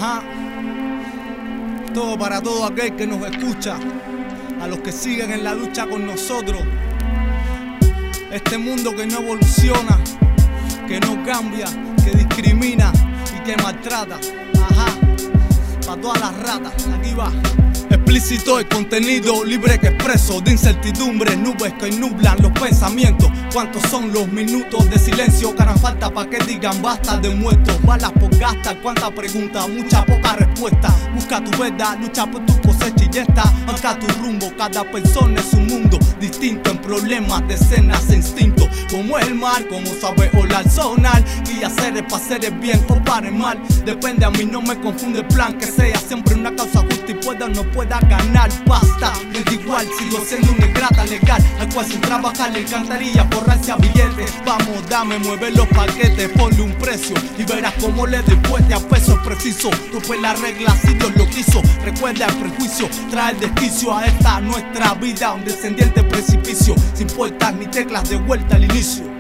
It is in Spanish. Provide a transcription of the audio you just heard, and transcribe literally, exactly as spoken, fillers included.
Ajá. Todo para todo aquel que nos escucha, a los que siguen en la lucha con nosotros. Este mundo que no evoluciona, que no cambia, que discrimina y que maltrata. Ajá. Para todas las ratas, aquí va. Explícito el contenido libre que expreso, de incertidumbre, nubes que nublan los pensamientos. ¿Cuántos son los minutos de silencio que harán falta para que digan basta de muertos? Balas por gastar, cuántas preguntas, mucha poca respuesta. Busca tu verdad, lucha por tu cosecha y ya está. Marca tu rumbo, cada persona es un mundo distinto, en problemas, decenas e instintos. Como es el mar, como sabe olar, sonar, y hacer es para hacer el bien o para el mal. Depende, a mí no me confunde el plan, que sea siempre una causa justa y pueda o no pueda ganar. Basta, es igual, sigo siendo una ingrata legal, al cual sin trabajar le encantaría forrarse a billetes. Vamos, dame, mueve los paquetes, ponle un precio y verás cómo le despueste a peso preciso. Tú fue la regla si Dios lo quiso. Recuerda el prejuicio, trae el desquicio a esta nuestra vida, un descendiente precipicio, sin puertas ni teclas de vuelta al inicio.